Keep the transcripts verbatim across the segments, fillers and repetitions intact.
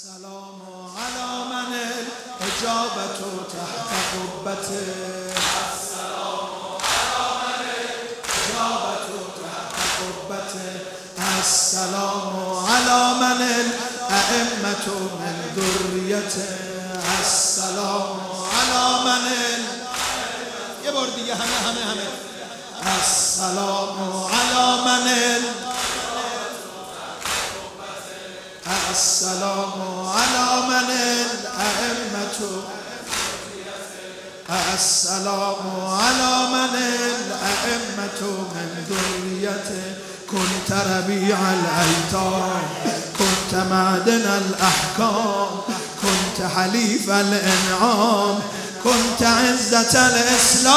السلام على من الإجابة تحت قبته. السلام على من الإجابة تحت قبته. السلام على من الأئمة من ذريته. السلام على من ال... یه بار دیگه همه همه همه السلام على من ال... السلام على من الأئمة. السلام على من الأئمة من ذريته. كنت ربيع الأيتام، كنت معدن الأحكام، كنت حليف الإنعام، كنت عزة الإسلام،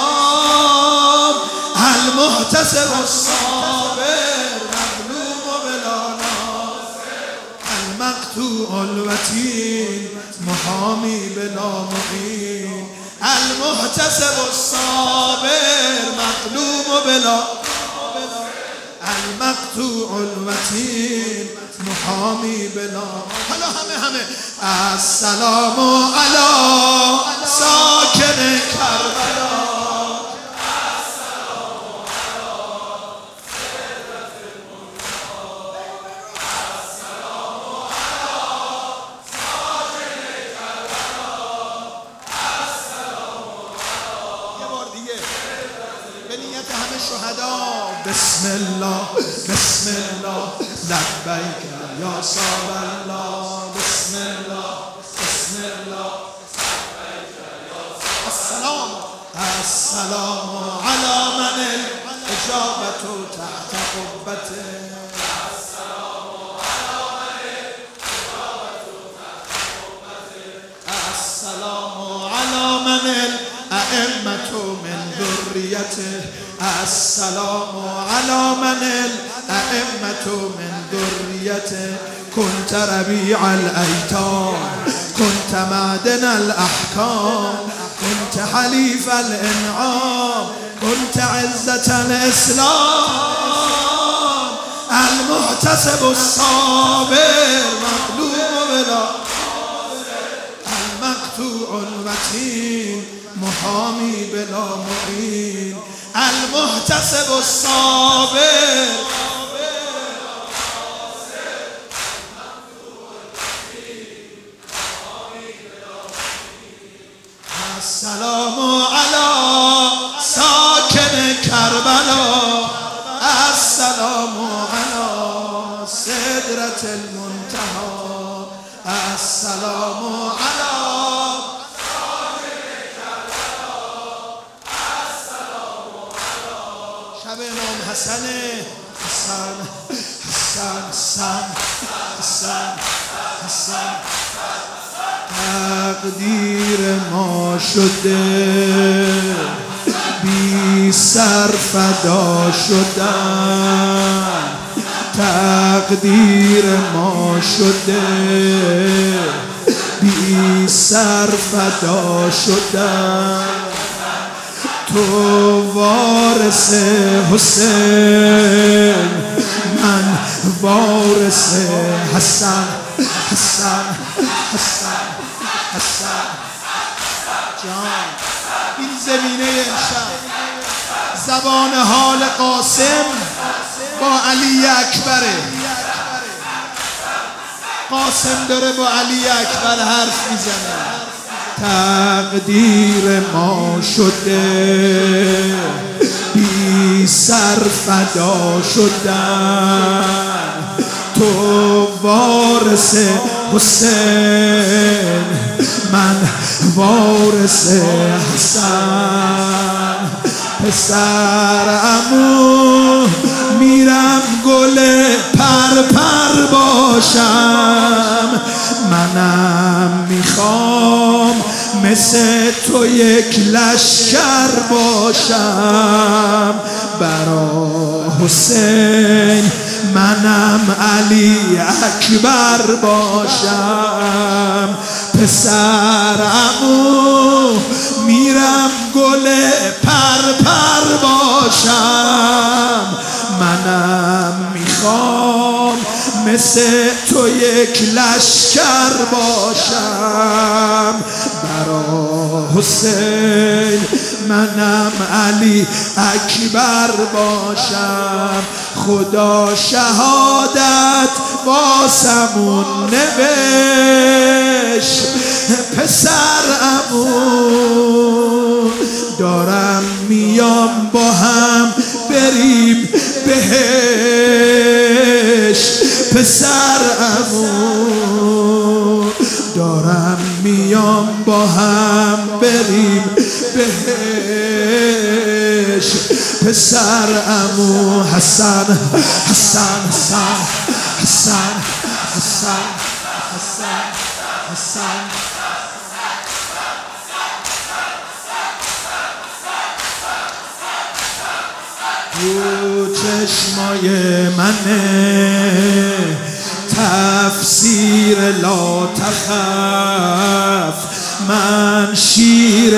المحتسب الصابر مظلوم بلا ناصر، المقطوع الوتين محامي بلا معين، المحتسب الصابر مظلوم بلا، المقطوع الوتين محامي بلا. حالا همه همه السلام على ساکن کربلا. السلام على سدرة المنتهى. السلام على ساکن کربلا. السلام على. یه بار دیگه به نیت همه شهدا. بسم الله بسم الله لبیک یا صاب الله. بسم الله بسم الله لبیک یا صاب. السلام السلام على من الإجابة تحت قبته. السلام على من الإجابة تحت قبته. السلام على من الأئمة من ذريته. السلام على من الأئمة من ذريته. كنت ربيع الأيتام، كنت معدن الأحكام، كنت حليف الإنعام، كنت عزة الإسلام، المحتسب الصابر مظلوم بلا، المقطوع الوتين محامي بلا معين، المحتسب الصابر. السلام على ساکن کربلا. السلام على سدرة المنتهى. السلام على شب امام حسن حسن حسن حسن حسن حسن. تقدیر ما شده بی سر فدا شدن. تقدیر ما شده بی سر فدا شدن. تو وارث حسین، من وارث حسن. حسن حسن حسن جان. این زمینه امشب زبان حال قاسم با علی اکبره. قاسم داره با علی اکبر حرف میزنه. تقدیر ما شده بی سر فدا شدن. تو وارث حسین، من وارث حسن. پسر عمو میرم گل پر پر باشم. منم میخوام مثل تو یک لشکر باشم. برا حسین منم علی اکبر باشم. پسر عمو میرم گل پر پر باشم. منم میخوام مثل تو یک لشکر باشم برا حسین، منم علی اکبر باشم. خدا شهادت واسمون نوشت، پسر عمو دارم میام با هم بریم بهشت. پسر عمو دارم میام با هم بریم بهشت. پسر عمو حسن حسن حسن حسن حسن حسن حسن تو چشمای منه تفسیر لا تخف، من شیر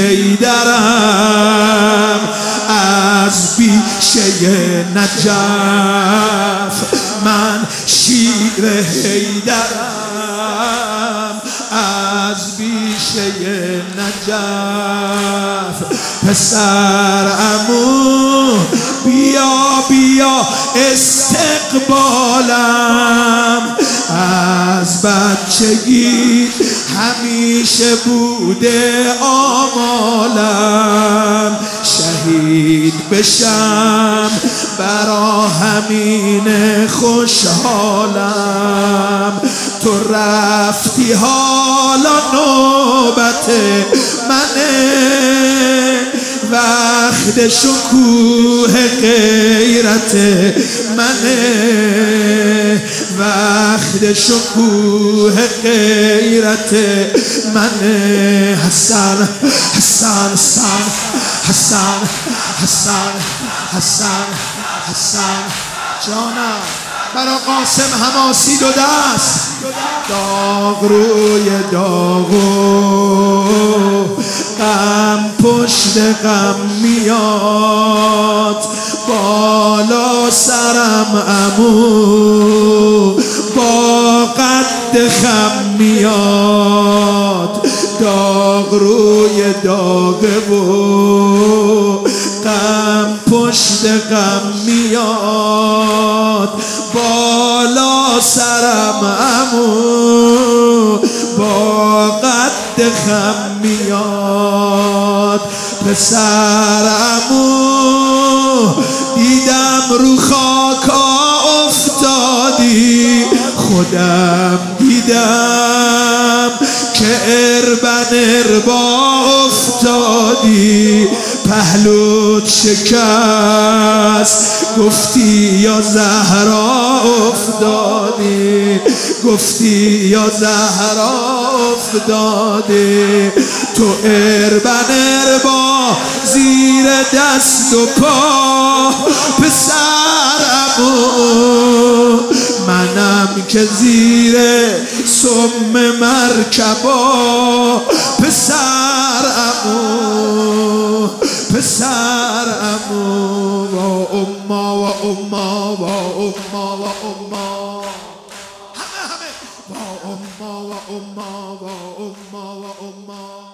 حیدرم از بیشه نجف. من شیر حیدرم از بیشه نجف. پسر عمو بیا بیا استقبالم، از بچگی همیشه بوده آمالم. شهید بشم برا همین خوشحالم. تو رفتی حالا نوبت منه، وقت شکوه غیرت منه. وقت شکوه غیرت منه. حسن حسن حسن حسن حسن حسن حسن جانم برا قاسم حماسی دو دست. داغ روی داغو غم پشت غم میاد، بالا سرم عمو با قد خم میاد. داغ روی داغه و غم پشت غم میاد، بالا سرم عمو با قد خم میاد. پسر عمو دیدم رو خاکا افتادی، خودم دیدم که اربن اربا افتادی. پهلوت شکست گفتی یا زهرا افتادی، گفتی یا زهرا افتادی. تو اربن اربا زیر دست و پا، پسر عمو منم که زیر سم مرکبا. پسر عمو پسر عمو و اما و اما و اما و اما همه همه و اما و اما و اما و اما